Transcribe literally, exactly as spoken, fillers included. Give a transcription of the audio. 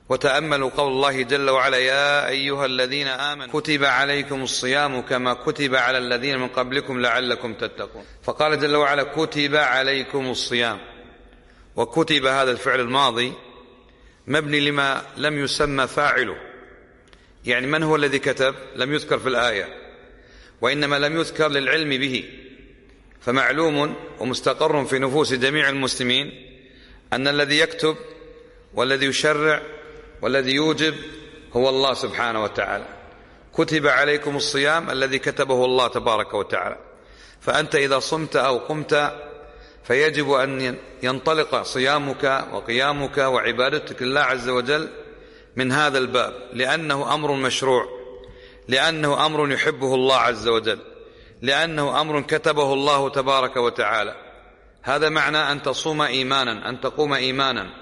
وتأملوا قول الله جل وعلا: يا أيها الذين آمنوا كتب عليكم الصيام كما كتب على الذين من قبلكم لعلكم تتقون. فقال جل وعلا: كتب عليكم الصيام. وكتب هذا الفعل الماضي مبني لما لم يسمى فاعله، يعني من هو الذي كتب لم يذكر في الآية، وإنما لم يذكر للعلم به. فمعلوم ومستقر في نفوس جميع المسلمين أن الذي يكتب والذي يشرع والذي يوجب هو الله سبحانه وتعالى. كتب عليكم الصيام الذي كتبه الله تبارك وتعالى. فأنت إذا صمت أو قمت فيجب أن ينطلق صيامك وقيامك وعبادتك لله عز وجل من هذا الباب، لأنه أمر مشروع، لأنه أمر يحبه الله عز وجل، لأنه أمر كتبه الله تبارك وتعالى. هذا معنى أن تصوم إيمانا، أن تقوم إيمانا،